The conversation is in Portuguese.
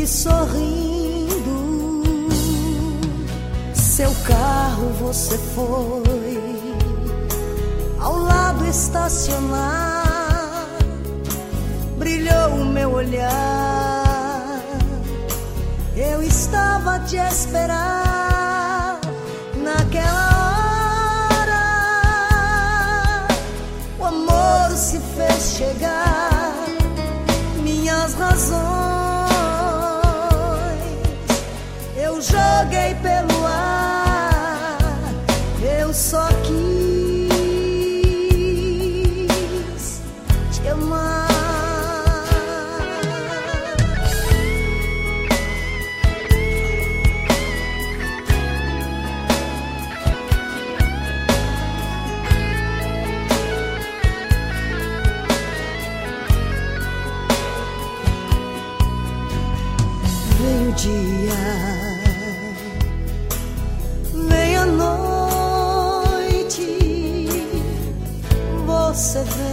sorrindo. Seu carro você foi ao lado estacionar, brilhou o meu olhar. Eu estava a te esperar naquela hora. O amor se fez chegar, minhas razões eu joguei pelo ar. Eu só quis te amar. Veio o dia, vem a noite, você vem